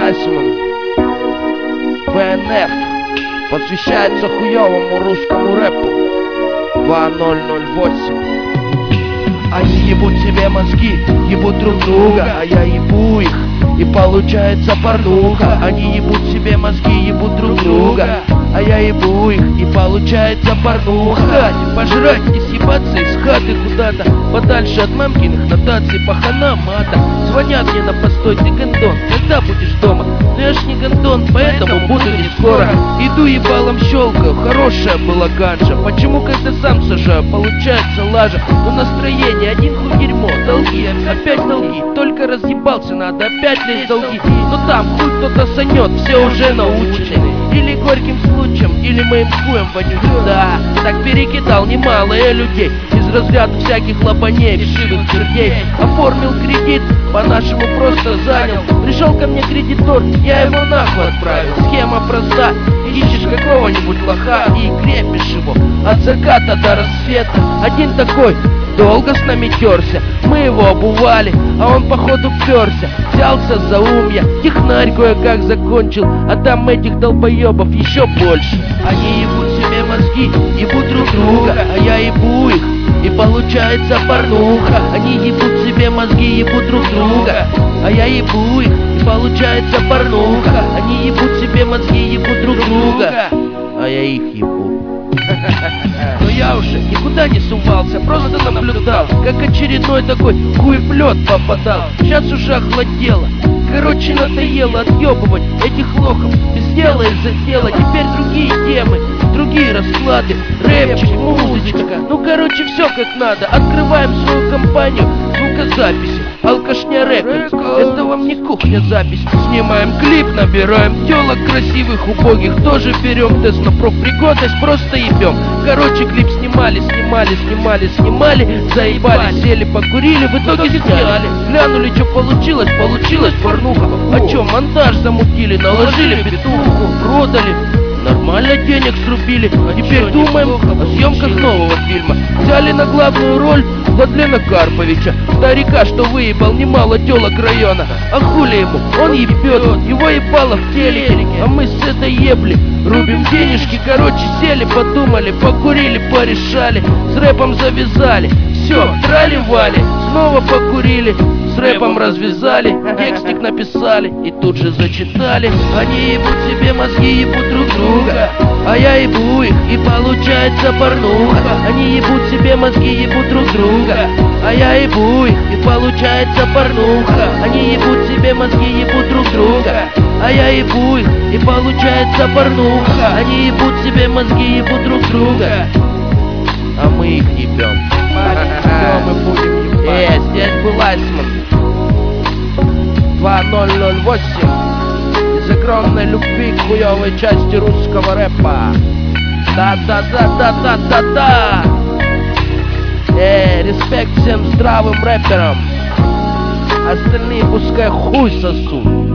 Лайсман, ВНФ, посвящается хуёвому русскому рэпу. 2008. Они ебут себе мозги, ебут друг друга, а я ебу их, и получается порнуха. Они ебут себе мозги, ебут друг друга, а я ебу их, и получается порнуха. Пожрать и съебаться из хаты куда-то подальше от мамкиных нотаций, пахана мата. Звонят мне на постой: ты гондон, когда будешь дома? Но я ж не гондон, поэтому буду не скоро. Иду ебалом щелкаю, хорошая была ганжа. Почему, когда сам сажаю, получается лажа? Но настроение один хуй дерьмо, долги, опять долги. Только разъебался, надо опять лезть в долги. Но там хуй кто-то санет, все уже научены. Или горьким случаем, или моим хуем вонючим. Да, так перекидал немалое людей из разряда всяких лобаней, вшивых чердей. Оформил кредит, по-нашему просто занял. Пришел ко мне кредитор, я его нахуй отправил. Схема проста: ищешь какого-нибудь лоха и крепишь его от заката до рассвета. Один такой долго с нами терся, мы его обували, а он походу вперся. Взялся за ум я, технарь кое-как закончил, а там этих долбоебов еще больше. Они ебут себе мозги, ебут друг друга, а я ебу их, и получается порнуха. Они ебут себе мозги, ебут друг друга, а я ебу их, и получается порнуха. Они ебут себе мозги, ебут друг друга, а я их ебу. Но я уже никуда не сувался, просто наблюдал, как очередной такой хуеплет попадал. Сейчас уже охладело, короче надоело отъебывать этих лохов без дела из-за дела. Теперь другие темы, другие расклады, рэпчик, музычка. Ну короче все как надо. Открываем свою компанию звукозаписи, алкашня рэпер. Это вам не кухня запись. Снимаем клип, набираем телок красивых, убогих тоже берем. Тест на профпригодность, просто ебем. Короче клип снимали, заебали, сели, покурили, в итоге сняли. Глянули, что получилось, получилась порнуха. А чё, монтаж замутили, наложили битуху, продали, нормально денег срубили. Теперь думаем о съемках нового фильма. Взяли на главную роль Владлена Карповича, старика, что выебал немало телок района. А хули ему, он ебет, его ебало в телеке, а мы с этой ебли рубим денежки. Короче сели, подумали, покурили, порешали, с рэпом завязали. Все, трали-вали, снова покурили, с рэпом развязали, текстик написали и тут же зачитали. Они ебут себе мозги, ебут друг друга, а я ебу их, и получается порнуха. Они ебут себе мозги, ебут друг друга, а я ебу их, и получается порнуха. Они ебут себе мозги, ебут друг друга, а я ебу их, и получается порнуха. Они ебут себе мозги, ебут друг друга, а мы их ебем. Мы будем ебать. Здесь был Лайсман, 2008. Из огромной любви к хуёвой части русского рэпа. Да-да-да-да-да-да-да. Респект всем здравым рэперам. Остальные пускай хуй сосут.